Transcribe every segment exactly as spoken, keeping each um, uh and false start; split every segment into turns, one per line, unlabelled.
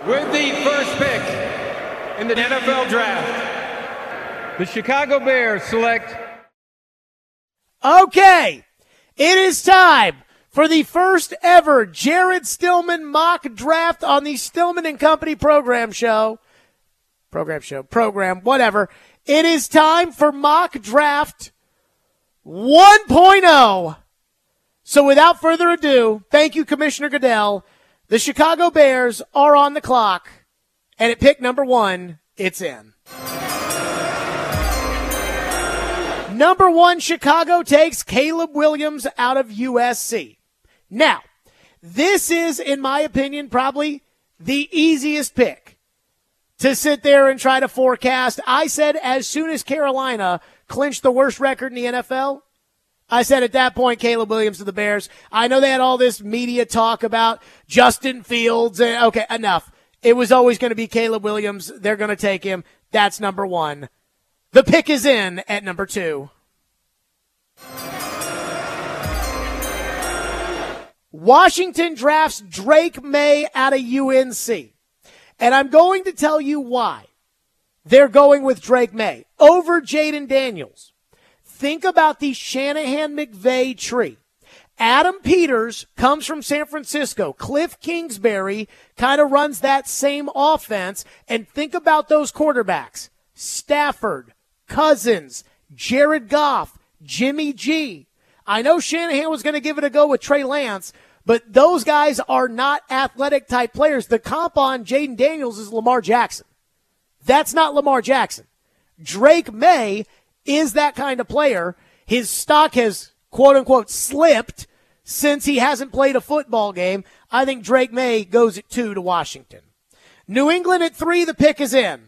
With the first pick in the N F L Draft, the Chicago Bears select.
Okay, it is time for the first ever Jared Stillman mock draft on the Stillman and Company program show. Program show, program, whatever. It is time for mock draft one point oh. So without further ado, thank you, Commissioner Goodell. The Chicago Bears are on the clock, and at pick number one, it's in. Number one, Chicago takes Caleb Williams out of U S C. Now, this is, in my opinion, probably the easiest pick to sit there and try to forecast. I said as soon as Carolina clinched the worst record in the N F L, I said at that point, Caleb Williams to the Bears. I know they had all this media talk about Justin Fields. Okay, enough. It was always going to be Caleb Williams. They're going to take him. That's number one. The pick is in at number two. Washington drafts Drake May out of U N C. And I'm going to tell you why they're going with Drake May over Jaden Daniels. Think about the Shanahan-McVay tree. Adam Peters comes from San Francisco. Cliff Kingsbury kind of runs that same offense. And think about those quarterbacks. Stafford, Cousins, Jared Goff, Jimmy G. I know Shanahan was going to give it a go with Trey Lance, but those guys are not athletic-type players. The comp on Jaden Daniels is Lamar Jackson. That's not Lamar Jackson. Drake May is that kind of player. His stock has, quote-unquote, slipped since he hasn't played a football game. I think Drake May goes at two to Washington. New England at three, the pick is in.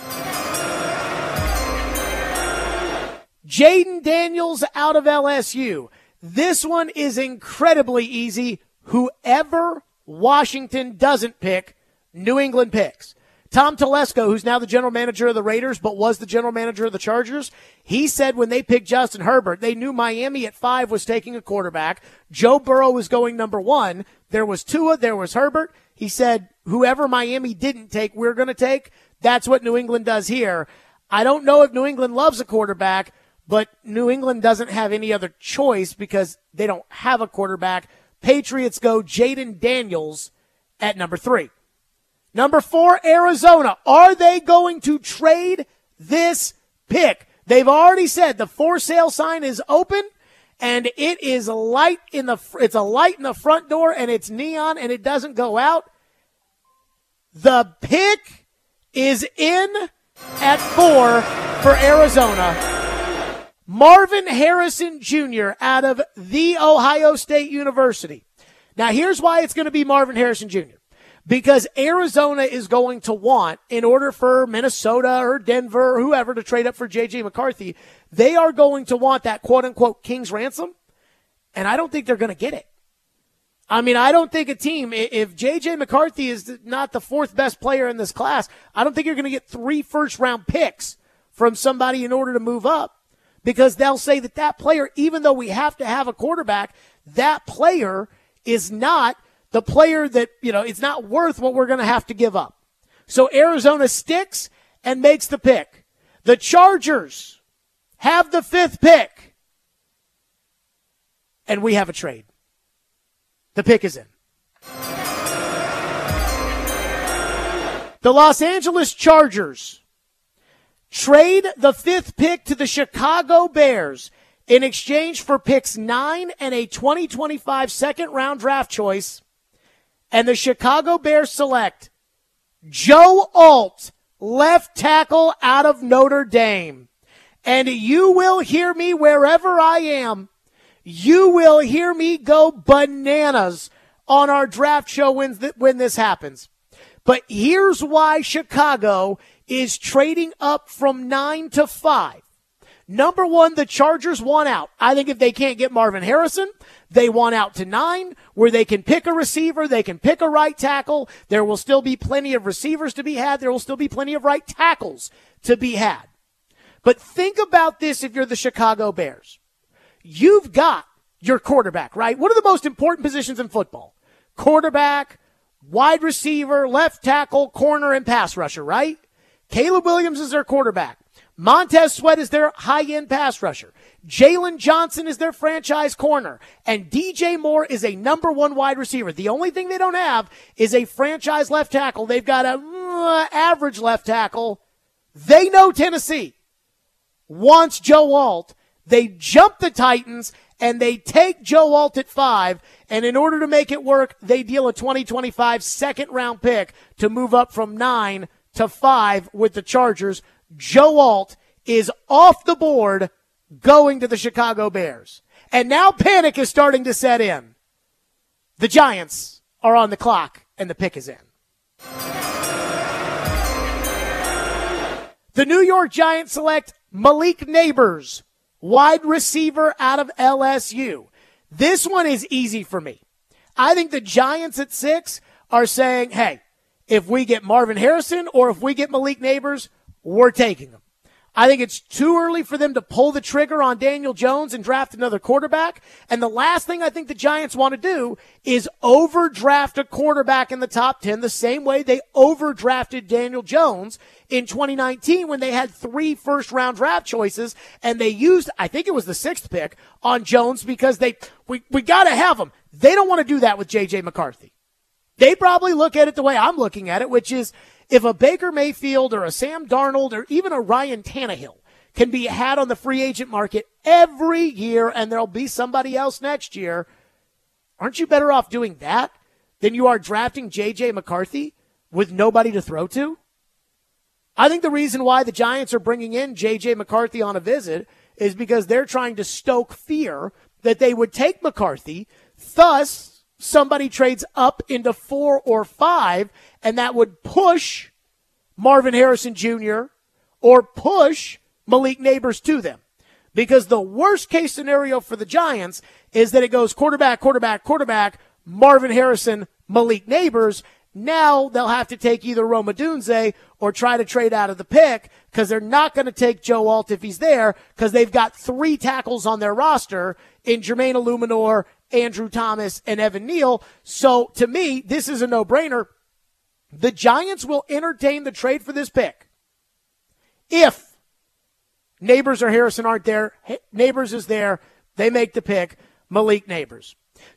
Jaden Daniels out of L S U. This one is incredibly easy. Whoever Washington doesn't pick, New England picks. Tom Telesco, who's now the general manager of the Raiders but was the general manager of the Chargers, he said when they picked Justin Herbert, they knew Miami at five was taking a quarterback. Joe Burrow was going number one. There was Tua, there was Herbert. He said whoever Miami didn't take, we're going to take. That's what New England does here. I don't know if New England loves a quarterback, but New England doesn't have any other choice because they don't have a quarterback. Patriots go Jaden Daniels at number three. Number four, Arizona. Are they going to trade this pick? They've already said the for sale sign is open and it is light in the, it's a light in the front door and it's neon and it doesn't go out. The pick is in at four for Arizona. Marvin Harrison Junior out of The Ohio State University. Now here's why it's going to be Marvin Harrison Junior Because Arizona is going to want, in order for Minnesota or Denver or whoever to trade up for J J McCarthy, they are going to want that quote-unquote King's ransom, and I don't think they're going to get it. I mean, I don't think a team, if J J McCarthy is not the fourth best player in this class, I don't think you're going to get three first-round picks from somebody in order to move up, because they'll say that that player, even though we have to have a quarterback, that player is not the player that, you know, it's not worth what we're going to have to give up. So Arizona sticks and makes the pick. The Chargers have the fifth pick. And we have a trade. The pick is in. The Los Angeles Chargers trade the fifth pick to the Chicago Bears in exchange for picks nine and a twenty twenty-five second round draft choice. And the Chicago Bears select Joe Alt, left tackle out of Notre Dame. And you will hear me wherever I am. You will hear me go bananas on our draft show when, th- when this happens. But here's why Chicago is trading up from nine to five. Number one, the Chargers want out. I think if they can't get Marvin Harrison, they want out to nine, where they can pick a receiver, they can pick a right tackle. There will still be plenty of receivers to be had. There will still be plenty of right tackles to be had. But think about this if you're the Chicago Bears. You've got your quarterback, right? What are the most important positions in football? Quarterback, wide receiver, left tackle, corner, and pass rusher, right? Caleb Williams is their quarterback. Montez Sweat is their high-end pass rusher. Jalen Johnson is their franchise corner. And D J Moore is a number one wide receiver. The only thing they don't have is a franchise left tackle. They've got a uh, average left tackle. They know Tennessee wants Joe Alt. They jump the Titans, and they take Joe Alt at five. And in order to make it work, they deal a twenty twenty-five second-round pick to move up from nine to five with the Chargers. Joe Alt is off the board going to the Chicago Bears. And now panic is starting to set in. The Giants are on the clock, and the pick is in. The New York Giants select Malik Nabers, wide receiver out of L S U. This one is easy for me. I think the Giants at six are saying, hey, if we get Marvin Harrison or if we get Malik Nabers, we're taking them. I think it's too early for them to pull the trigger on Daniel Jones and draft another quarterback. And the last thing I think the Giants want to do is overdraft a quarterback in the top ten the same way they overdrafted Daniel Jones in twenty nineteen when they had three first-round draft choices, and they used, I think it was the sixth pick, on Jones because they we, we got to have him. They don't want to do that with J J McCarthy. They probably look at it the way I'm looking at it, which is if a Baker Mayfield or a Sam Darnold or even a Ryan Tannehill can be had on the free agent market every year and there'll be somebody else next year, aren't you better off doing that than you are drafting J J McCarthy with nobody to throw to? I think the reason why the Giants are bringing in J J McCarthy on a visit is because they're trying to stoke fear that they would take McCarthy, thus somebody trades up into four or five, and that would push Marvin Harrison Junior or push Malik Nabers to them. Because the worst case scenario for the Giants is that it goes quarterback, quarterback, quarterback, Marvin Harrison, Malik Nabers. Now they'll have to take either Rome Odunze or try to trade out of the pick because they're not going to take Joe Alt if he's there because they've got three tackles on their roster in Jermaine Illuminor, Andrew Thomas, and Evan Neal. So to me, this is a no-brainer. The Giants will entertain the trade for this pick if Nabers or Harrison aren't there. Nabers is there. They make the pick. Malik Nabers.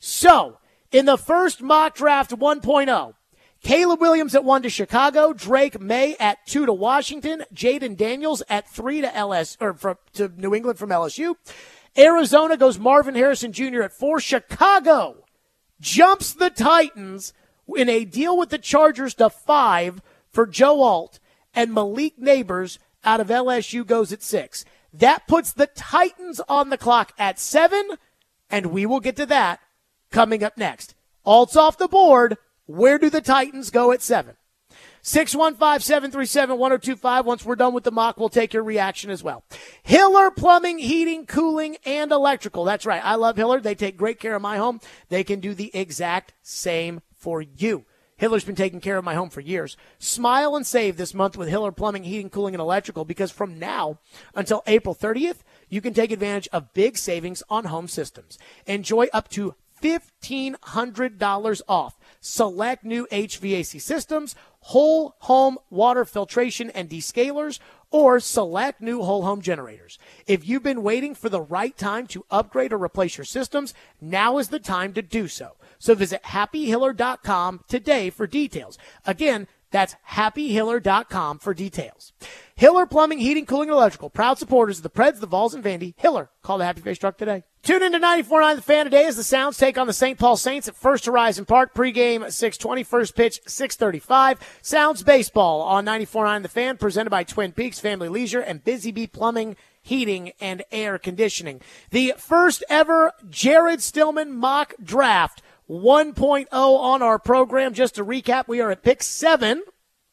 So in the first mock draft one point oh, Caleb Williams at one to Chicago, Drake May at two to Washington, Jaden Daniels at three to L S or from, to New England from L S U. Arizona goes Marvin Harrison Junior at four. Chicago jumps the Titans in a deal with the Chargers to five for Joe Alt, and Malik Nabers out of L S U goes at six. That puts the Titans on the clock at seven, and we will get to that coming up next. Alt's off the board. Where do the Titans go at seven? six one five, seven three seven, one oh two five. Once we're done with the mock, we'll take your reaction as well. Hiller Plumbing, Heating, Cooling, and Electrical. That's right. I love Hiller. They take great care of my home. They can do the exact same for you. Hiller's been taking care of my home for years. Smile and save this month with Hiller Plumbing, Heating, Cooling, and Electrical because from now until April thirtieth, you can take advantage of big savings on home systems. Enjoy up to fifteen hundred dollars off select new H V A C systems, whole home water filtration and descalers, or select new whole home generators. If you've been waiting for the right time to upgrade or replace your systems, now is the time to do so. So visit happy hiller dot com today for details. Again, that's happy hiller dot com for details. Hiller Plumbing, Heating, Cooling, and Electrical. Proud supporters of the Preds, the Vols, and Vandy. Hiller. Call the Happy Face Truck today. Tune into ninety-four point nine The Fan today as the Sounds take on the Saint Paul Saints at First Horizon Park. Pregame six twenty, first pitch six thirty-five. Sounds baseball on ninety-four point nine The Fan, presented by Twin Peaks Family Leisure and Busy Bee Plumbing, Heating, and Air Conditioning. The first ever Jared Stillman mock draft one point oh on our program. Just to recap, we are at pick seven.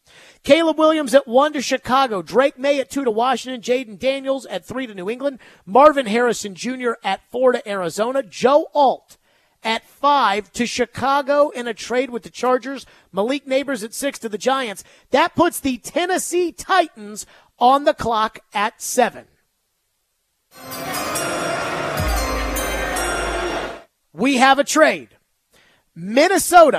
Caleb Williams at one to Chicago. Drake May at two to Washington. Jaden Daniels at three to New England. Marvin Harrison Junior at four to Arizona. Joe Alt at five to Chicago in a trade with the Chargers. Malik Nabers at six to the Giants. That puts the Tennessee Titans on the clock at seven. We have a trade. Minnesota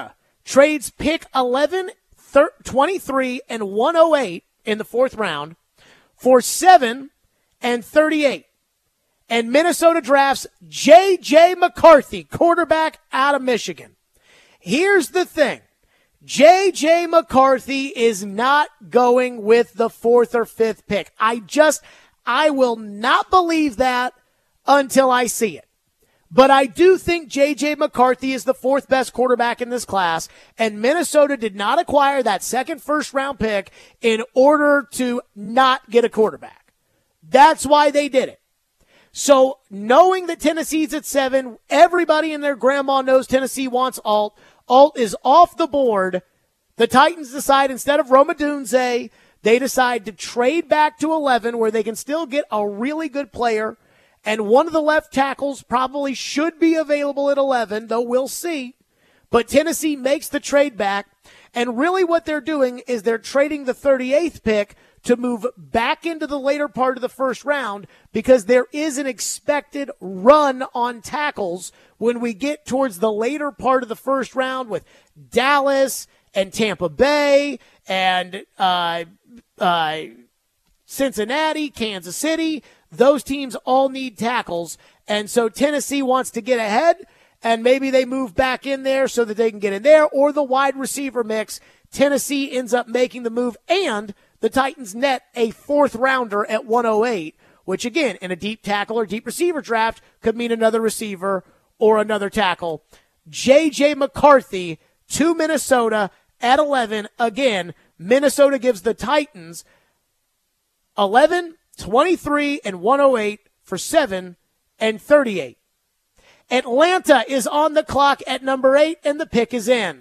trades pick eleven, twenty-three, and one oh eight in the fourth round for seven and thirty-eight. And Minnesota drafts J J. McCarthy, quarterback out of Michigan. Here's the thing. J J. McCarthy is not going with the fourth or fifth pick. I just, I will not believe that until I see it. But I do think J J. McCarthy is the fourth best quarterback in this class, and Minnesota did not acquire that second first round pick in order to not get a quarterback. That's why they did it. So knowing that Tennessee's at seven, everybody and their grandma knows Tennessee wants Alt. Alt is off the board. The Titans decide instead of Rome Odunze, they decide to trade back to eleven where they can still get a really good player. And one of the left tackles probably should be available at eleven, though we'll see. But Tennessee makes the trade back. And really what they're doing is they're trading the thirty-eighth pick to move back into the later part of the first round because there is an expected run on tackles when we get towards the later part of the first round with Dallas and Tampa Bay and uh, uh, Cincinnati, Kansas City. Those teams all need tackles. And so Tennessee wants to get ahead, and maybe they move back in there so that they can get in there, or the wide receiver mix. Tennessee ends up making the move, and the Titans net a fourth rounder at one oh eight, which again, in a deep tackle or deep receiver draft, could mean another receiver or another tackle. J J. McCarthy to Minnesota at eleven. Again, Minnesota gives the Titans eleven, twenty-three, and one oh eight for seven and thirty-eight. Atlanta is on the clock at number eight, and the pick is in.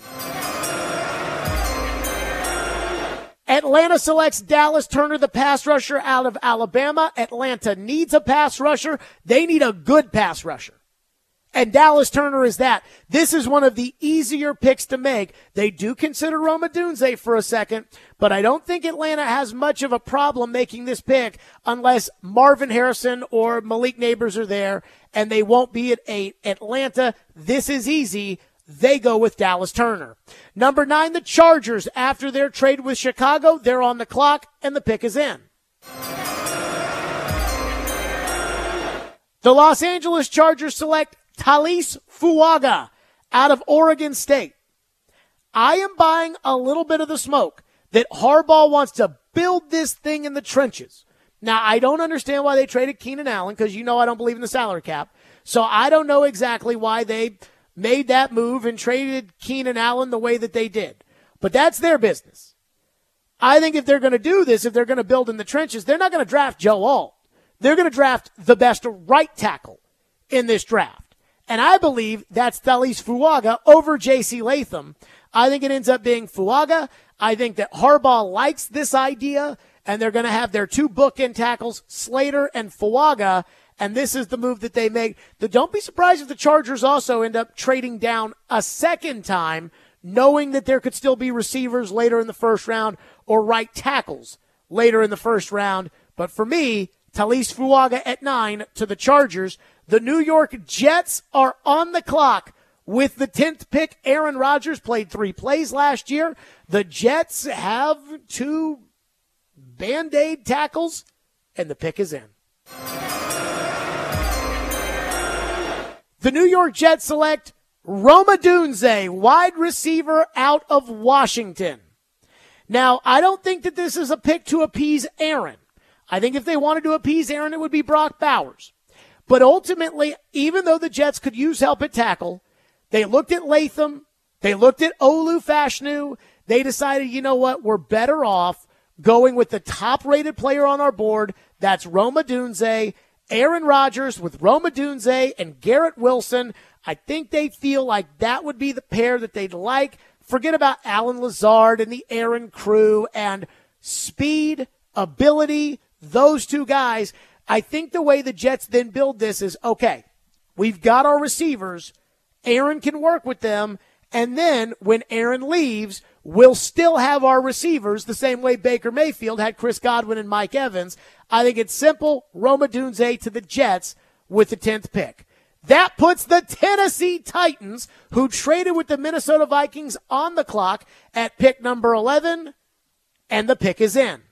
Atlanta selects Dallas Turner, the pass rusher out of Alabama. Atlanta needs a pass rusher. They need a good pass rusher. And Dallas Turner is that. This is one of the easier picks to make. They do consider Rome Odunze for a second, but I don't think Atlanta has much of a problem making this pick unless Marvin Harrison or Malik Neighbors are there, and they won't be at eight. Atlanta, this is easy. They go with Dallas Turner. Number nine, the Chargers. After their trade with Chicago, they're on the clock, and the pick is in. The Los Angeles Chargers select Taliese Fuaga out of Oregon State. I am buying a little bit of the smoke that Harbaugh wants to build this thing in the trenches. Now, I don't understand why they traded Keenan Allen, because you know I don't believe in the salary cap. So I don't know exactly why they made that move and traded Keenan Allen the way that they did. But that's their business. I think if they're going to do this, if they're going to build in the trenches, they're not going to draft Joe Alt. They're going to draft the best right tackle in this draft. And I believe that's Taliese Fuaga over J C Latham. I think it ends up being Fuaga. I think that Harbaugh likes this idea, and they're going to have their two bookend tackles, Slater and Fuaga, and this is the move that they make. Don't be surprised if the Chargers also end up trading down a second time, knowing that there could still be receivers later in the first round or right tackles later in the first round. But for me, Taliese Fuaga at nine to the Chargers. The New York Jets are on the clock with the tenth pick. Aaron Rodgers played three plays last year. The Jets have two Band-Aid tackles, and the pick is in. The New York Jets select Rome Odunze, wide receiver out of Washington. Now, I don't think that this is a pick to appease Aaron. I think if they wanted to appease Aaron, it would be Brock Bowers. But ultimately, even though the Jets could use help at tackle, they looked at Latham, they looked at Olu Fashanu, they decided, you know what, we're better off going with the top-rated player on our board. That's Rome Odunze. Aaron Rodgers with Rome Odunze and Garrett Wilson. I think they feel like that would be the pair that they'd like. Forget about Alan Lazard and the Aaron crew and speed, ability, those two guys. I think the way the Jets then build this is, okay, we've got our receivers. Aaron can work with them. And then when Aaron leaves, we'll still have our receivers the same way Baker Mayfield had Chris Godwin and Mike Evans. I think it's simple. Rome Odunze to the Jets with the tenth pick. That puts the Tennessee Titans, who traded with the Minnesota Vikings, on the clock at pick number eleven, and the pick is in.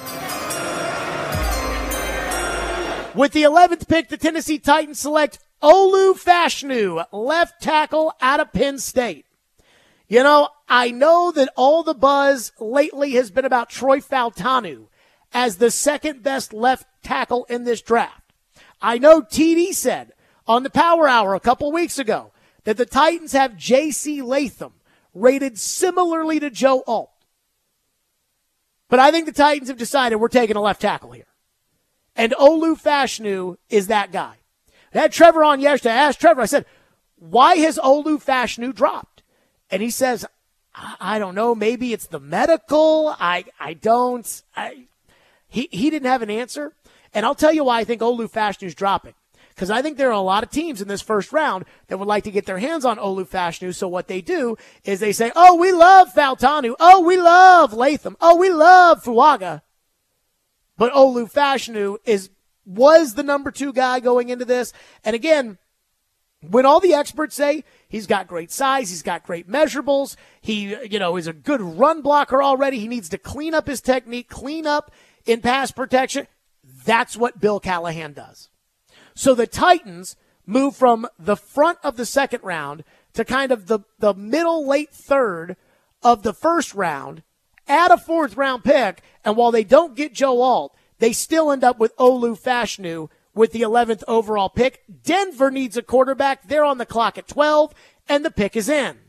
With the eleventh pick, the Tennessee Titans select Olu Fashanu, left tackle out of Penn State. You know, I know that all the buzz lately has been about Troy Fautanu as the second best left tackle in this draft. I know T D said on the Power Hour a couple weeks ago that the Titans have J C Latham rated similarly to Joe Alt. But I think the Titans have decided we're taking a left tackle here. And Olu Fashanu is that guy. I had Trevor on yesterday. I asked Trevor, I said, why has Olu Fashanu dropped? And he says, I, I don't know. Maybe it's the medical. I I don't. I, he, he didn't have an answer. And I'll tell you why I think Olu Fashanu's dropping. Because I think there are a lot of teams in this first round that would like to get their hands on Olu Fashanu. So what they do is they say, oh, we love Fautanu. Oh, we love Latham. Oh, we love Fuaga. But Olu Fashanu is was the number two guy going into this. And again, when all the experts say he's got great size, he's got great measurables, he, you know, is a good run blocker already, he needs to clean up his technique, clean up in pass protection. That's what Bill Callahan does. So the Titans move from the front of the second round to kind of the, the middle, late third of the first round, add a fourth round pick, and while they don't get Joe Alt, they still end up with Olu Fashanu with the eleventh overall pick. Denver needs a quarterback. They're on the clock at twelve, and the pick is in.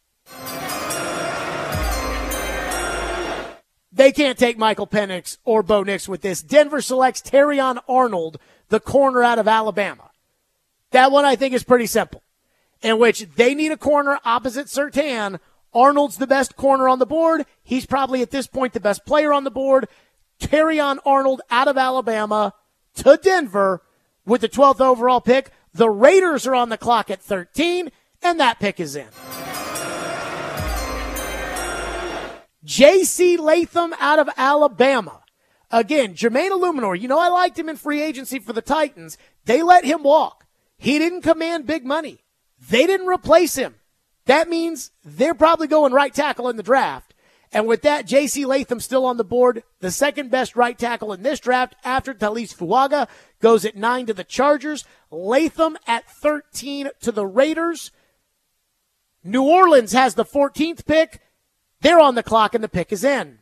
They can't take Michael Penix or Bo Nix with this. Denver selects Terrion Arnold, the corner out of Alabama. That one I think is pretty simple, in which they need a corner opposite Surtain. Arnold's the best corner on the board. He's probably at this point the best player on the board. Terrion Arnold out of Alabama to Denver with the twelfth overall pick. The Raiders are on the clock at thirteen, and that pick is in. J C Latham out of Alabama. Again, Jermaine Illuminor, you know I liked him in free agency for the Titans. They let him walk. He didn't command big money. They didn't replace him. That means they're probably going right tackle in the draft. And with that, J C Latham still on the board, the second best right tackle in this draft after Talis Fuaga, goes at nine to the Chargers. Latham at thirteen to the Raiders. New Orleans has the fourteenth pick. They're on the clock and the pick is in.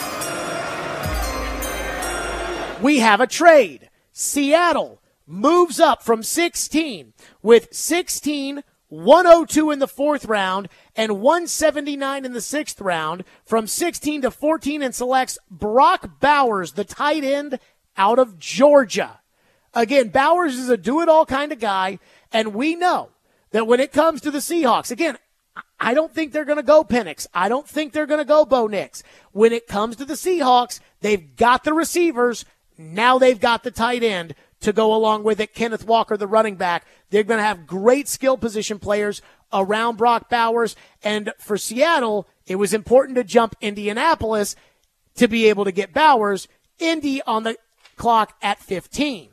We have a trade. Seattle moves up from sixteen with sixteen, one oh two in the fourth round and one seventy-nine in the sixth round, from sixteen to fourteen, and selects Brock Bowers, the tight end out of Georgia. Again, Bowers is a do-it-all kind of guy, and we know that when it comes to the Seahawks, again, I don't think they're going to go Penix. I don't think they're going to go Bo Nix. When it comes to the Seahawks, they've got the receivers. Now they've got the tight end to go along with it. Kenneth Walker, the running back. They're going to have great skill position players around Brock Bowers. And for Seattle, it was important to jump Indianapolis to be able to get Bowers. Indy on the clock at fifteen.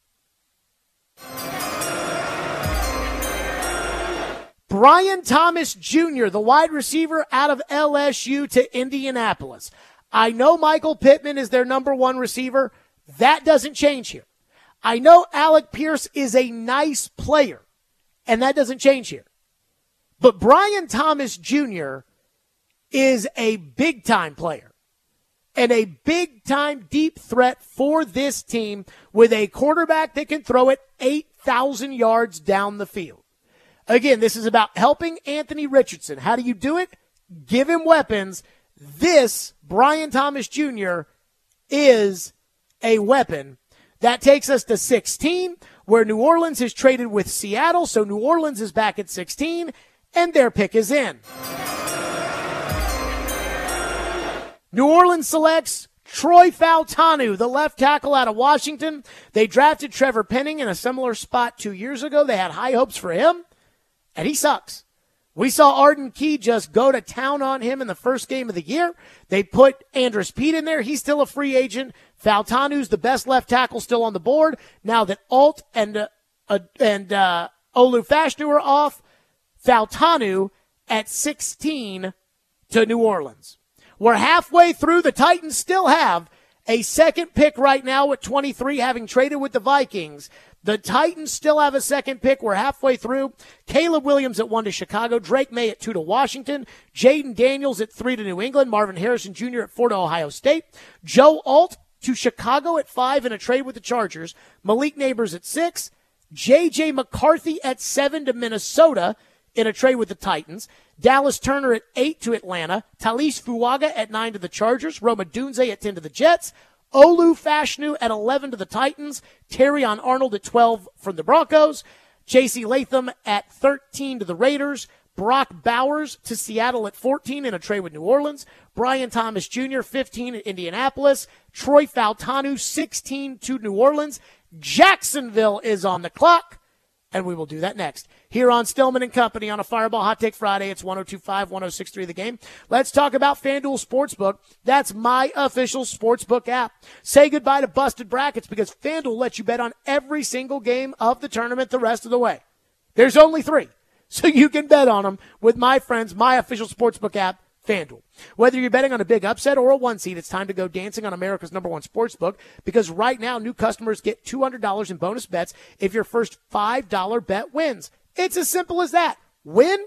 Brian Thomas Junior, the wide receiver out of L S U to Indianapolis. I know Michael Pittman is their number one receiver. That doesn't change here. I know Alec Pierce is a nice player, and that doesn't change here. But Brian Thomas Junior is a big-time player and a big-time deep threat for this team with a quarterback that can throw it eight thousand yards down the field. Again, this is about helping Anthony Richardson. How do you do it? Give him weapons. This, Brian Thomas Junior, is a weapon. That takes us to sixteen, where New Orleans has traded with Seattle, so New Orleans is back at sixteen, and their pick is in. New Orleans selects Troy Fautanu, the left tackle out of Washington. They drafted Trevor Penning in a similar spot two years ago. They had high hopes for him, and he sucks. We saw Arden Key just go to town on him in the first game of the year. They put Andrus Peat in there. He's still a free agent. Fautanu's the best left tackle still on the board. Now that Alt and uh, uh, and uh, Olu Fashanu off. Fautanu at sixteen to New Orleans. We're halfway through. The Titans still have a second pick right now at twenty-three, having traded with the Vikings. The Titans still have a second pick. We're halfway through. Caleb Williams at one to Chicago. Drake May at two to Washington. Jaden Daniels at three to New England. Marvin Harrison Junior at four to Ohio State. Joe Alt to Chicago at five in a trade with the Chargers. Malik Neighbors at six. J J McCarthy at seven to Minnesota in a trade with the Titans. Dallas Turner at eight to Atlanta. Talis Fuaga at nine to the Chargers. Roma Dunze at ten to the Jets. Olu Fashanu at eleven to the Titans. Terrion Arnold at twelve from the Broncos. J C Latham at thirteen to the Raiders. Brock Bowers to Seattle at fourteen in a trade with New Orleans. Brian Thomas Junior, fifteen at Indianapolis. Troy Fautanu, sixteen to New Orleans. Jacksonville is on the clock, and we will do that next. Here on Stillman and Company on a Fireball Hot Take Friday. It's one oh two point five, one oh six point three The Game. Let's talk about FanDuel Sportsbook. That's my official sportsbook app. Say goodbye to busted brackets because FanDuel lets you bet on every single game of the tournament the rest of the way. There's only three, so you can bet on them with my friends, my official sportsbook app, FanDuel. Whether you're betting on a big upset or a one seed, it's time to go dancing on America's number one sportsbook because right now new customers get two hundred dollars in bonus bets if your first five dollars bet wins. It's as simple as that. Win,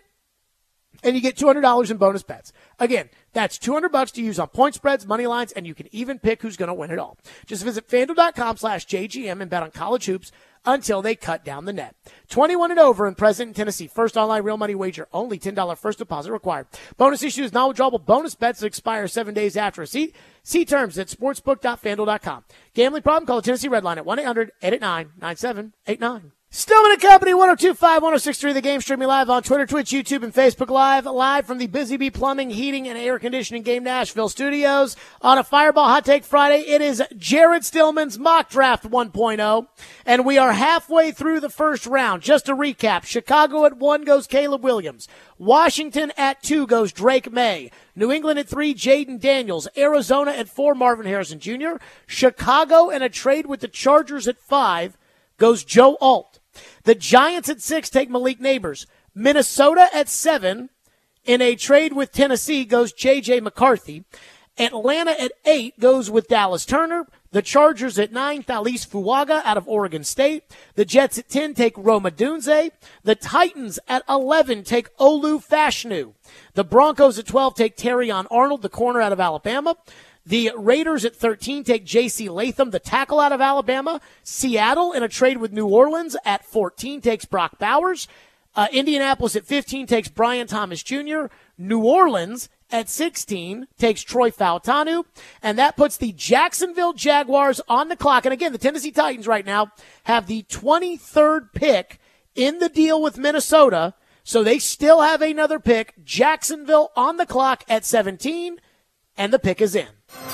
and you get two hundred dollars in bonus bets. Again, that's two hundred bucks to use on point spreads, money lines, and you can even pick who's going to win it all. Just visit FanDuel.com slash JGM and bet on college hoops until they cut down the net. twenty-one and over in Present, Tennessee. First online real money wager. Only ten dollars first deposit required. Bonus issues, non-withdrawable bonus bets that expire seven days after receipt. See terms at sportsbook dot fanduel dot com. Gambling problem? Call the Tennessee Red Line at one eight hundred eight eight nine nine seven eight nine. Stillman and Company, one oh two point five, one oh six point three The Game, streaming live on Twitter, Twitch, YouTube, and Facebook Live. Live from the Busy Bee Plumbing, Heating, and Air Conditioning Game Nashville studios. On a Fireball Hot Take Friday, it is Jared Stillman's Mock Draft one point oh. And we are halfway through the first round. Just to recap, Chicago at one goes Caleb Williams. Washington at two goes Drake May. New England at three, Jaden Daniels. Arizona at four, Marvin Harrison Junior Chicago in a trade with the Chargers at five goes Joe Alt. The Giants at six take Malik Neighbors. Minnesota at seven in a trade with Tennessee goes J J McCarthy. Atlanta at eight goes with Dallas Turner. The Chargers at nine, Talis Fuaga out of Oregon State. The Jets at ten take Roma Dunze. The Titans at eleven take Olu Fashanu. The Broncos at twelve take Terrion Arnold, the corner out of Alabama. The Raiders at thirteen take J C Latham, the tackle out of Alabama. Seattle in a trade with New Orleans at fourteen takes Brock Bowers. Uh, Indianapolis at fifteen takes Brian Thomas Junior New Orleans at sixteen takes Troy Fautanu. And that puts the Jacksonville Jaguars on the clock. And again, the Tennessee Titans right now have the twenty-third pick in the deal with Minnesota. So they still have another pick. Jacksonville on the clock at seventeen. And the pick is in.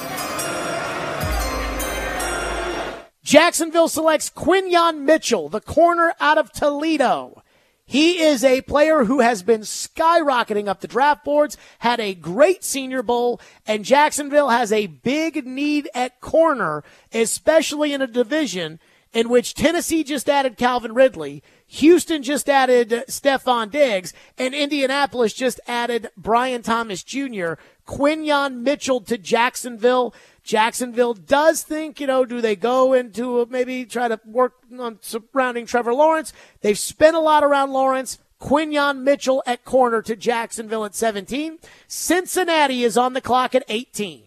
Jacksonville selects Quinyon Mitchell, the corner out of Toledo. He is a player who has been skyrocketing up the draft boards, had a great Senior Bowl, and Jacksonville has a big need at corner, especially in a division in which Tennessee just added Calvin Ridley, Houston just added Stephon Diggs, and Indianapolis just added Brian Thomas Junior Quinyon Mitchell to Jacksonville. Jacksonville does think, you know, do they go into a, maybe try to work on surrounding Trevor Lawrence? They've spent a lot around Lawrence. Quinyon Mitchell at corner to Jacksonville at seventeen. Cincinnati is on the clock at eighteen.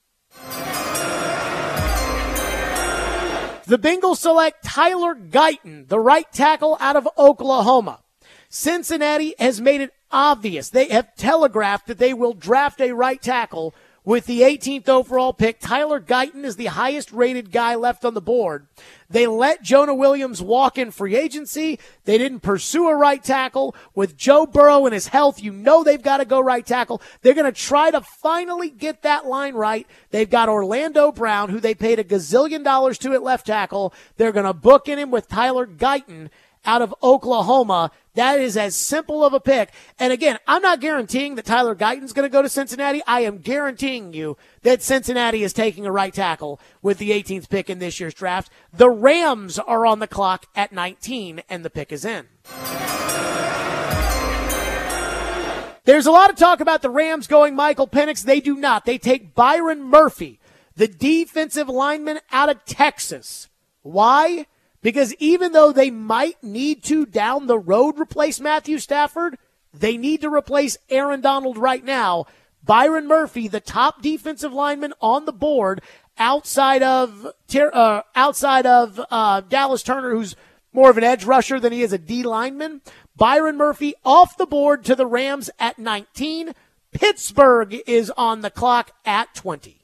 The Bengals select Tyler Guyton, the right tackle out of Oklahoma. Cincinnati has made it obvious. They have telegraphed that they will draft a right tackle with the eighteenth overall pick. Tyler Guyton is the highest rated guy left on the board. They let Jonah Williams walk in free agency. They didn't pursue a right tackle. With Joe Burrow and his health, you know they've got to go right tackle. They're going to try to finally get that line right. They've got Orlando Brown, who they paid a gazillion dollars to at left tackle. They're going to book in him with Tyler Guyton out of Oklahoma. That is as simple of a pick. And again, I'm not guaranteeing that Tyler Guyton's going to go to Cincinnati. I am guaranteeing you that Cincinnati is taking a right tackle with the eighteenth pick in this year's draft. The Rams are on the clock at nineteen, and the pick is in. There's a lot of talk about the Rams going Michael Penix. They do not. They take Byron Murphy, the defensive lineman out of Texas. Why? Because even though they might need to down the road replace Matthew Stafford, they need to replace Aaron Donald right now. Byron Murphy, the top defensive lineman on the board outside of uh, outside of uh, Dallas Turner, who's more of an edge rusher than he is a D lineman. Byron Murphy off the board to the Rams at nineteen. Pittsburgh is on the clock at twenty.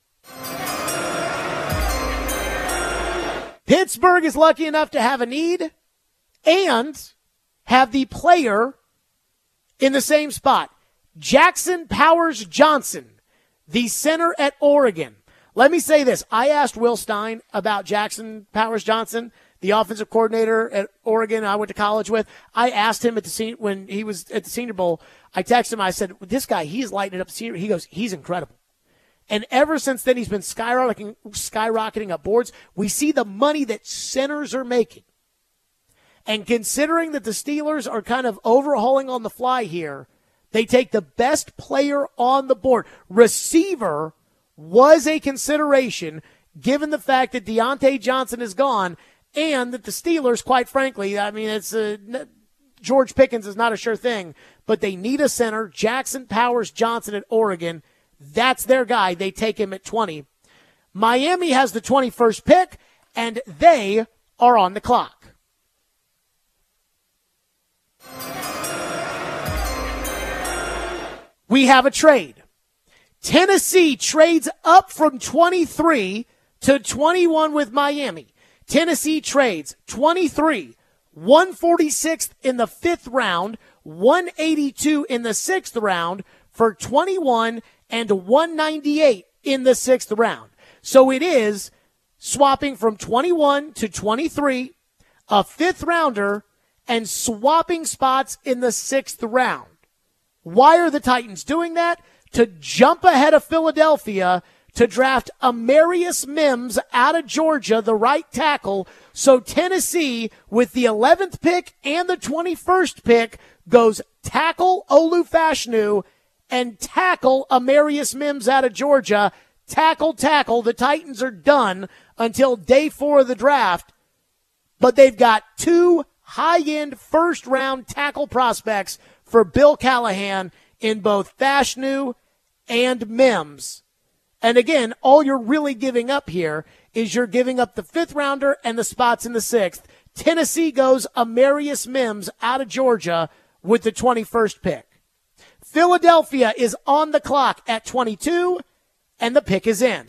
Pittsburgh is lucky enough to have a need and have the player in the same spot. Jackson Powers Johnson, the center at Oregon. Let me say this. I asked Will Stein about Jackson Powers Johnson, the offensive coordinator at Oregon I went to college with. I asked him at the sen- when he was at the Senior Bowl. I texted him. I said, this guy, he's lighting it up. He goes, he's incredible. And ever since then, he's been skyrocketing, skyrocketing up boards. We see the money that centers are making. And considering that the Steelers are kind of overhauling on the fly here, they take the best player on the board. Receiver was a consideration given the fact that Deontay Johnson is gone and that the Steelers, quite frankly, I mean, it's a, George Pickens is not a sure thing, but they need a center. Jackson Powers Johnson at Oregon. That's their guy. They take him at twenty. Miami has the twenty-first pick, and they are on the clock. We have a trade. Tennessee trades up from twenty-three to twenty-one with Miami. Tennessee trades twenty-three, one forty-sixth in the fifth round, one eighty-two in the sixth round for twenty-one and one ninety-eight in the sixth round. So it is swapping from twenty-one to twenty-three, a fifth rounder, and swapping spots in the sixth round. Why are the Titans doing that? To jump ahead of Philadelphia to draft Amarius Mims out of Georgia, the right tackle. So Tennessee, with the eleventh pick and the twenty-first pick, goes tackle Olu Fashanu and tackle Amarius Mims out of Georgia. Tackle, tackle. The Titans are done until day four of the draft, but they've got two high-end first-round tackle prospects for Bill Callahan in both Fashanu and Mims. And again, all you're really giving up here is you're giving up the fifth rounder and the spots in the sixth. Tennessee goes Amarius Mims out of Georgia with the twenty-first pick. Philadelphia is on the clock at twenty-two, and the pick is in.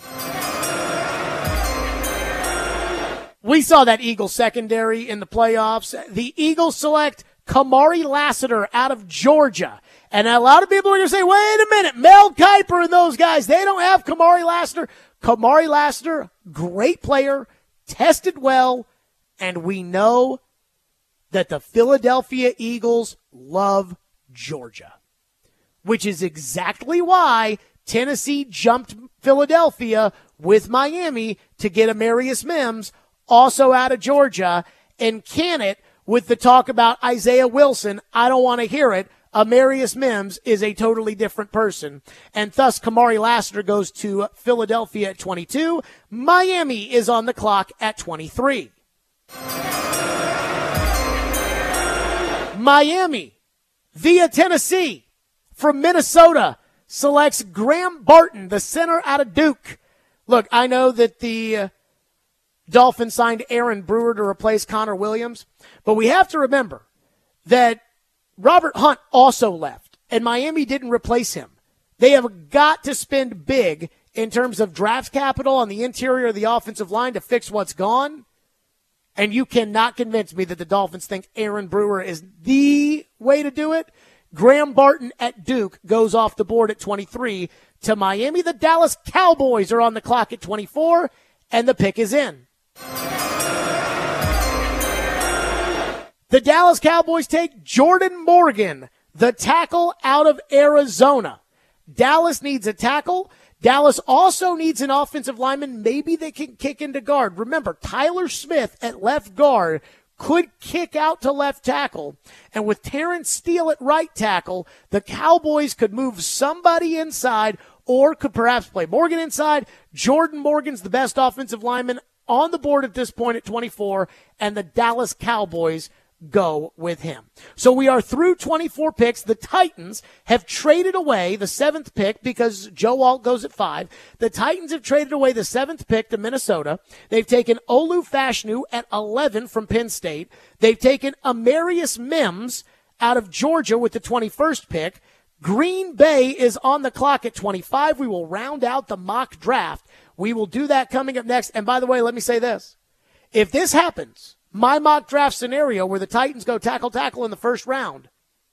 We saw that Eagles secondary in the playoffs. The Eagles select Kamari Lassiter out of Georgia. And a lot of people are going to say, wait a minute, Mel Kiper and those guys, they don't have Kamari Lassiter. Kamari Lassiter, great player, tested well, and we know that the Philadelphia Eagles love Georgia, which is exactly why Tennessee jumped Philadelphia with Miami to get Amarius Mims, also out of Georgia. And can it, with the talk about Isaiah Wilson, I don't want to hear it. Amarius Mims is a totally different person. And thus, Kamari Lassiter goes to Philadelphia at twenty-two. Miami is on the clock at twenty-three. Miami, via Tennessee, from Minnesota, selects Graham Barton, the center out of Duke. Look, I know that the uh, Dolphins signed Aaron Brewer to replace Connor Williams, but we have to remember that Robert Hunt also left, and Miami didn't replace him. They have got to spend big in terms of draft capital on the interior of the offensive line to fix what's gone, and you cannot convince me that the Dolphins think Aaron Brewer is the way to do it. Graham Barton at Duke goes off the board at twenty-three to Miami. The Dallas Cowboys are on the clock at twenty-four, and the pick is in. The Dallas Cowboys take Jordan Morgan, the tackle out of Arizona. Dallas needs a tackle. Dallas also needs an offensive lineman. Maybe they can kick into guard. Remember, Tyler Smith at left guard could kick out to left tackle. And with Terrence Steele at right tackle, the Cowboys could move somebody inside or could perhaps play Morgan inside. Jordan Morgan's the best offensive lineman on the board at this point at twenty-four, and the Dallas Cowboys go with him. So we are through twenty-four picks. The Titans have traded away the seventh pick because Joe Alt goes at five. The Titans have traded away the seventh pick to Minnesota. They've taken Olu Fashanu at eleven from Penn State. They've taken Amarius Mims out of Georgia with the twenty-first pick. Green Bay is on the clock at twenty-five. We will round out the mock draft. We will do that coming up next. And by the way, let me say this. If this happens, my mock draft scenario where the Titans go tackle, tackle in the first round,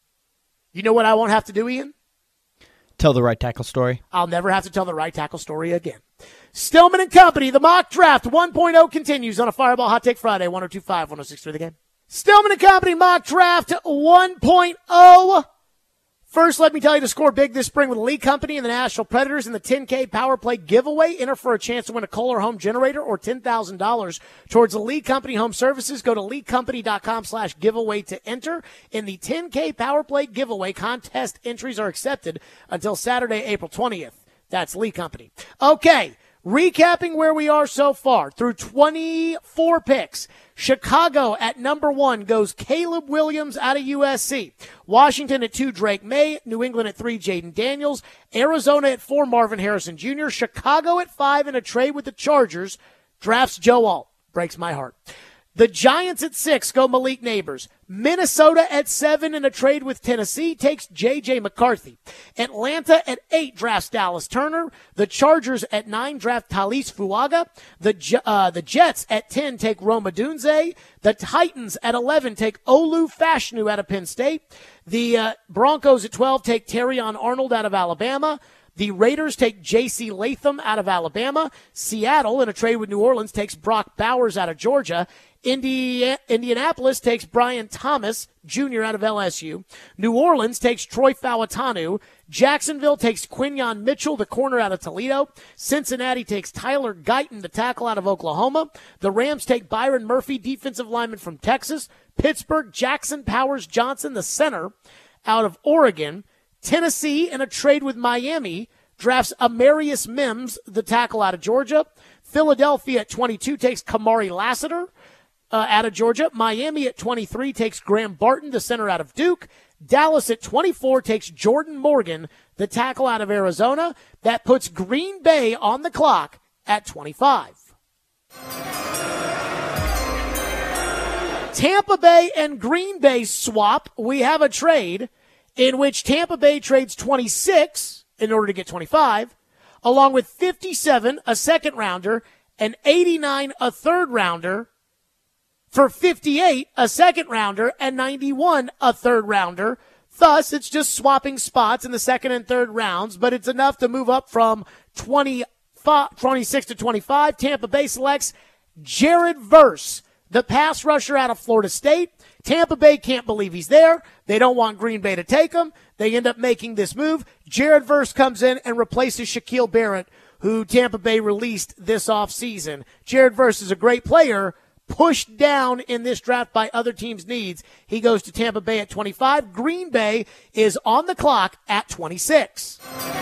you know what I won't have to do, Ian?
Tell the right tackle story.
I'll never have to tell the right tackle story again. Stillman and Company, the mock draft one point oh continues on a Fireball Hot Take Friday, one oh two point five, one oh six point three The Game. Stillman and Company mock draft one point oh. First, let me tell you to score big this spring with Lee Company and the Nashville Predators in the ten K Power Play giveaway. Enter for a chance to win a Kohler home generator or ten thousand dollars towards the Lee Company Home Services. Go to lee company dot com slash giveaway to enter. In the ten K Power Play giveaway, contest entries are accepted until Saturday, April twentieth. That's Lee Company. Okay, recapping where we are so far through twenty-four picks. Chicago at number one goes Caleb Williams out of U S C. Washington at two, Drake May. New England at three, Jaden Daniels. Arizona at four, Marvin Harrison Junior Chicago at five in a trade with the Chargers drafts Joe Alt. Breaks my heart. The Giants at six go Malik Neighbors. Minnesota at seven in a trade with Tennessee takes J J McCarthy. Atlanta at eight drafts Dallas Turner. The Chargers at nine draft Talis Fuaga. The uh, the Jets at ten take Roma Dunze. The Titans at eleven take Olu Fashanu out of Penn State. The uh, Broncos at twelve take Terrion Arnold out of Alabama. The Raiders take J C Latham out of Alabama. Seattle, in a trade with New Orleans, takes Brock Bowers out of Georgia. Indi- Indianapolis takes Brian Thomas Junior out of L S U. New Orleans takes Troy Fauatanu. Jacksonville takes Quinyon Mitchell, the corner out of Toledo. Cincinnati takes Tyler Guyton, the tackle out of Oklahoma. The Rams take Byron Murphy, defensive lineman from Texas. Pittsburgh, Jackson Powers Johnson, the center out of Oregon. Tennessee, in a trade with Miami, drafts Amarius Mims, the tackle out of Georgia. Philadelphia at twenty-two takes Kamari Lassiter uh, out of Georgia. Miami at twenty-three takes Graham Barton, the center out of Duke. Dallas at twenty-four takes Jordan Morgan, the tackle out of Arizona. That puts Green Bay on the clock at twenty-five. Tampa Bay and Green Bay swap. We have a trade in which Tampa Bay trades twenty-six in order to get twenty-five, along with fifty-seven, a second rounder, and eighty-nine, a third rounder, for fifty-eight, a second rounder, and ninety-one, a third rounder. Thus, it's just swapping spots in the second and third rounds, but it's enough to move up from twenty-six to twenty-five. Tampa Bay selects Jared Verse, the pass rusher out of Florida State. Tampa Bay can't believe he's there. They don't want Green Bay to take him. They end up making this move. Jared Verse comes in and replaces Shaquille Barrett, who Tampa Bay released this offseason. Jared Verse is a great player, pushed down in this draft by other teams' needs. He goes to Tampa Bay at twenty-five. Green Bay is on the clock at twenty-six.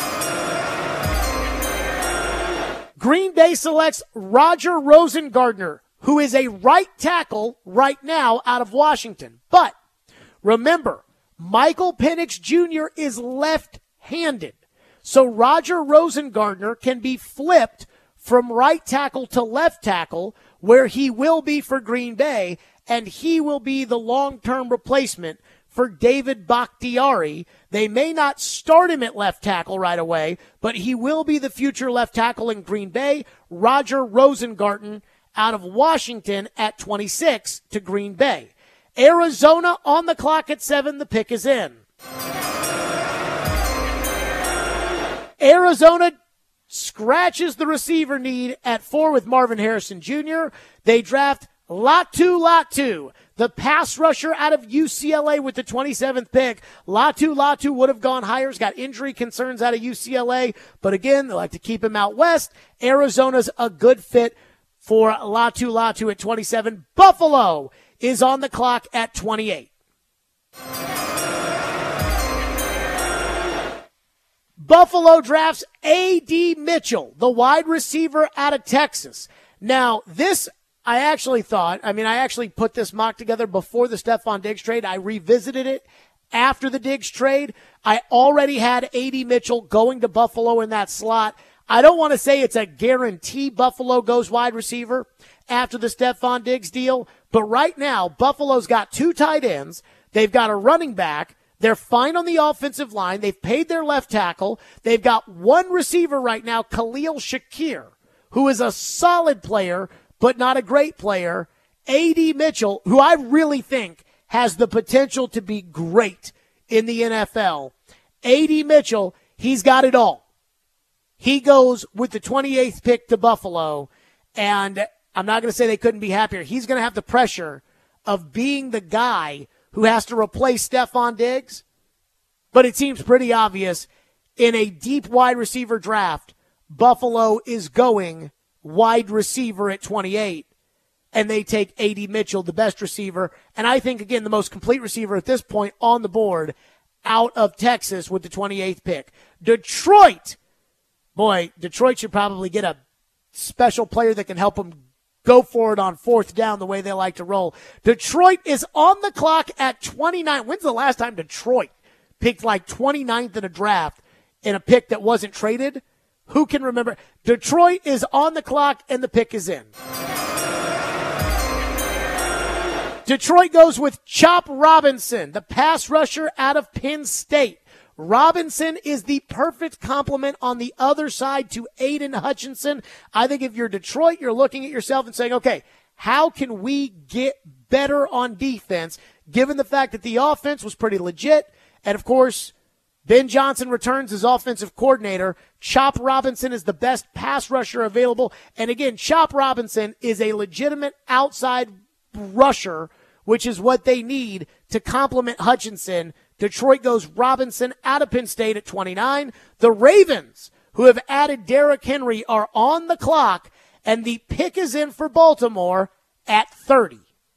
Green Bay selects Roger Rosengardner, who is a right tackle right now out of Washington. But remember, Michael Penix Junior is left-handed. So Roger Rosengardner can be flipped from right tackle to left tackle, where he will be for Green Bay, and he will be the long-term replacement for David Bakhtiari. They may not start him at left tackle right away, but he will be the future left tackle in Green Bay. Roger Rosengardner out of Washington at twenty-six to Green Bay. Arizona on the clock at seven. The pick is in. Arizona scratches the receiver need at four with Marvin Harrison Junior They draft Latu Latu, the pass rusher out of U C L A with the twenty-seventh pick. Latu Latu would have gone higher. He's got injury concerns out of U C L A, but again, they like to keep him out west. Arizona's a good fit for Latu Latu at twenty-seven. Buffalo is on the clock at twenty-eight. Buffalo drafts A D. Mitchell, the wide receiver out of Texas. Now, this, I actually thought, I mean, I actually put this mock together before the Stephon Diggs trade. I revisited it after the Diggs trade. I already had A D. Mitchell going to Buffalo in that slot. I don't want to say it's a guarantee Buffalo goes wide receiver after the Stephon Diggs deal, but right now, Buffalo's got two tight ends. They've got a running back. They're fine on the offensive line. They've paid their left tackle. They've got one receiver right now, Khalil Shakir, who is a solid player, but not a great player. A D. Mitchell, who I really think has the potential to be great in the N F L. A D. Mitchell, he's got it all. He goes with the twenty-eighth pick to Buffalo, and I'm not going to say they couldn't be happier. He's going to have the pressure of being the guy who has to replace Stephon Diggs, but it seems pretty obvious in a deep wide receiver draft, Buffalo is going wide receiver at twenty-eight, and they take A D. Mitchell, the best receiver, and I think, again, the most complete receiver at this point on the board out of Texas with the twenty-eighth pick. Detroit, boy, Detroit should probably get a special player that can help them go for it on fourth down the way they like to roll. Detroit is on the clock at twenty-nine. When's the last time Detroit picked like twenty-ninth in a draft in a pick that wasn't traded? Who can remember? Detroit is on the clock and the pick is in. Detroit goes with Chop Robinson, the pass rusher out of Penn State. Robinson is the perfect complement on the other side to Aiden Hutchinson. I think if you're Detroit, you're looking at yourself and saying, okay, how can we get better on defense, given the fact that the offense was pretty legit? And, of course, Ben Johnson returns as offensive coordinator. Chop Robinson is the best pass rusher available. And, again, Chop Robinson is a legitimate outside rusher, which is what they need to complement Hutchinson. Detroit goes Robinson out of Penn State at twenty-nine. The Ravens, who have added Derrick Henry, are on the clock, and the pick is in for Baltimore at thirty.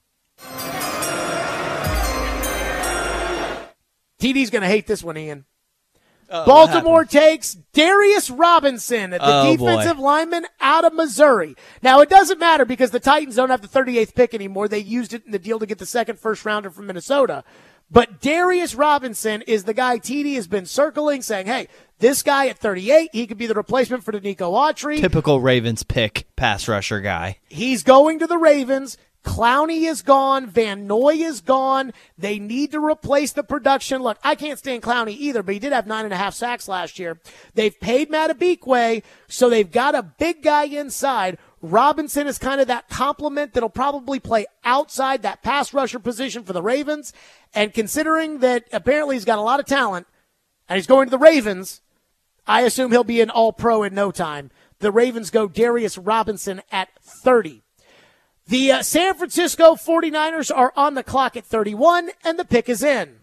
T D's going to hate this one, Ian. Uh, Baltimore takes Darius Robinson, the
oh,
defensive
boy.
lineman out of Missouri. Now, it doesn't matter because the Titans don't have the thirty-eighth pick anymore. They used it in the deal to get the second first-rounder from Minnesota. But Darius Robinson is the guy T D has been circling, saying, hey, this guy at thirty-eight, he could be the replacement for Danico Autry.
Typical Ravens pick, pass rusher guy.
He's going to the Ravens. Clowney is gone. Van Noy is gone. They need to replace the production. Look, I can't stand Clowney either, but he did have nine and a half sacks last year. They've paid Matabikwe, so they've got a big guy inside. Robinson is kind of that complement that'll probably play outside that pass rusher position for the Ravens. And considering that apparently he's got a lot of talent and he's going to the Ravens, I assume he'll be an all-pro in no time. The Ravens go Darius Robinson at thirty. The uh, San Francisco forty-niners are on the clock at thirty-one, and the pick is in.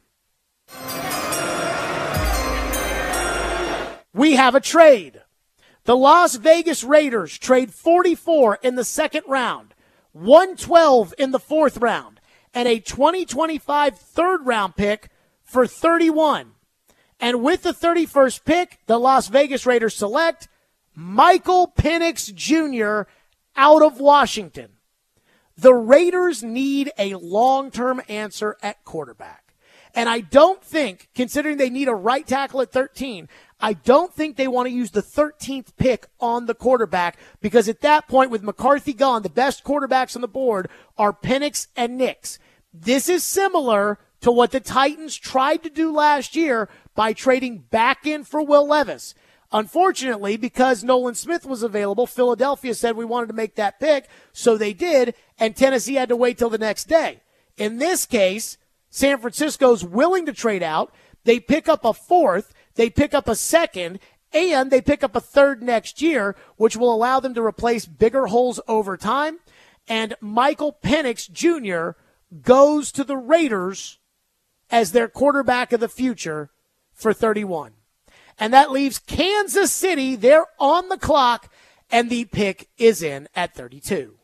We have a trade. The Las Vegas Raiders trade forty-four in the second round, one twelve in the fourth round, and a twenty twenty-five third-round pick for thirty-one. And with the thirty-first pick, the Las Vegas Raiders select Michael Penix Junior out of Washington. The Raiders need a long-term answer at quarterback. And I don't think, considering they need a right tackle at thirteen, I don't think they want to use the thirteenth pick on the quarterback because at that point, with McCarthy gone, the best quarterbacks on the board are Penix and Nix. This is similar to what the Titans tried to do last year by trading back in for Will Levis. Unfortunately, because Nolan Smith was available, Philadelphia said we wanted to make that pick, so they did, and Tennessee had to wait till the next day. In this case, San Francisco's willing to trade out. They pick up a fourth, they pick up a second, and they pick up a third next year, which will allow them to replace bigger holes over time. And Michael Penix Junior goes to the Raiders as their quarterback of the future for thirty-one. And that leaves Kansas City. They're on the clock, and the pick is in at thirty-two.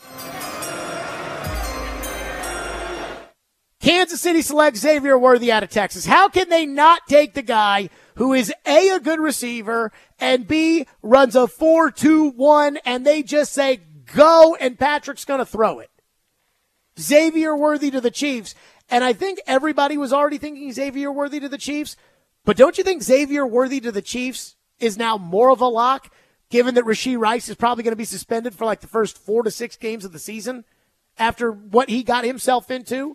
Kansas City selects Xavier Worthy out of Texas. How can they not take the guy who is A, a good receiver, and B, runs a four two one, and they just say, go, and Patrick's going to throw it? Xavier Worthy to the Chiefs. And I think everybody was already thinking Xavier Worthy to the Chiefs. But don't you think Xavier Worthy to the Chiefs is now more of a lock, given that Rashee Rice is probably going to be suspended for like the first four to six games of the season after what he got himself into?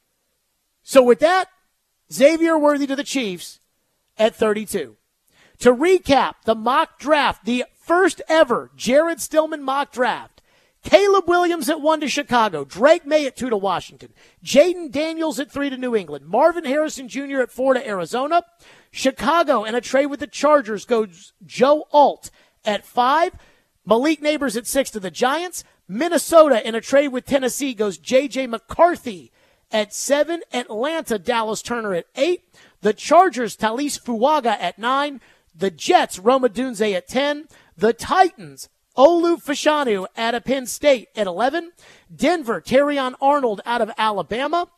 So with that, Xavier Worthy to the Chiefs at thirty-two. To recap the mock draft, the first ever Jared Stillman mock draft, Caleb Williams at one to Chicago, Drake May at two to Washington, Jaden Daniels at three to New England, Marvin Harrison Junior at four to Arizona, Chicago and a trade with the Chargers goes Joe Alt at five, Malik Neighbors at six to the Giants, Minnesota in a trade with Tennessee goes J J McCarthy at seven, Atlanta, Dallas Turner at eight, the Chargers, Talis Fuaga at nine, the Jets, Roma Dunze at ten, the Titans, Olu Fashanu out of Penn State at eleven, Denver, Terrion Arnold out of Alabama,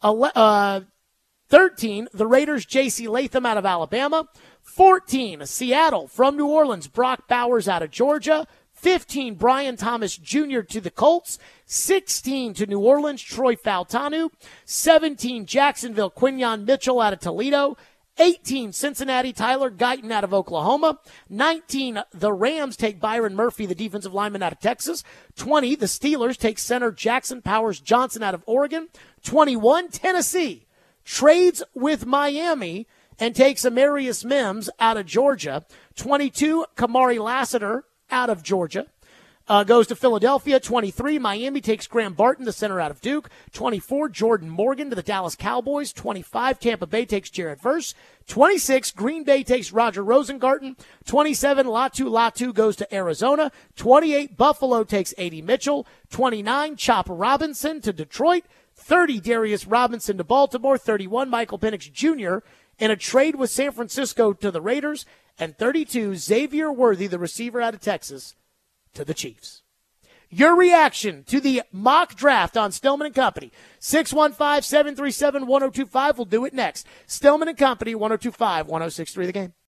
uh, thirteen, the Raiders, J C Latham out of Alabama, fourteen, Seattle from New Orleans, Brock Bowers out of Georgia, fifteen, Brian Thomas Junior to the Colts, sixteen to New Orleans, Troy Fautanu, seventeen, Jacksonville, Quinyon Mitchell out of Toledo, eighteen, Cincinnati, Tyler Guyton out of Oklahoma, nineteen, the Rams take Byron Murphy, the defensive lineman out of Texas, twenty, the Steelers take center Jackson Powers Johnson out of Oregon, twenty-one, Tennessee trades with Miami and takes Amarius Mims out of Georgia, twenty-two, Kamari Lassiter out of Georgia, uh, goes to Philadelphia. twenty-three, Miami takes Graham Barton, the center out of Duke. twenty-four, Jordan Morgan to the Dallas Cowboys. twenty-five, Tampa Bay takes Jared Verse. twenty-six, Green Bay takes Roger Rosengarten. twenty-seven, Latu Latu goes to Arizona. twenty-eight, Buffalo takes A D Mitchell. twenty-nine, Chop Robinson to Detroit. thirty, Darius Robinson to Baltimore. thirty-one, Michael Penix Junior in a trade with San Francisco to the Raiders. And thirty-two, Xavier Worthy, the receiver out of Texas, to the Chiefs. Your reaction to the mock draft on Stillman and Company. six one five, seven three seven, one oh two five. We'll do it next. Stillman and Company, one oh two five, one oh six three The Game.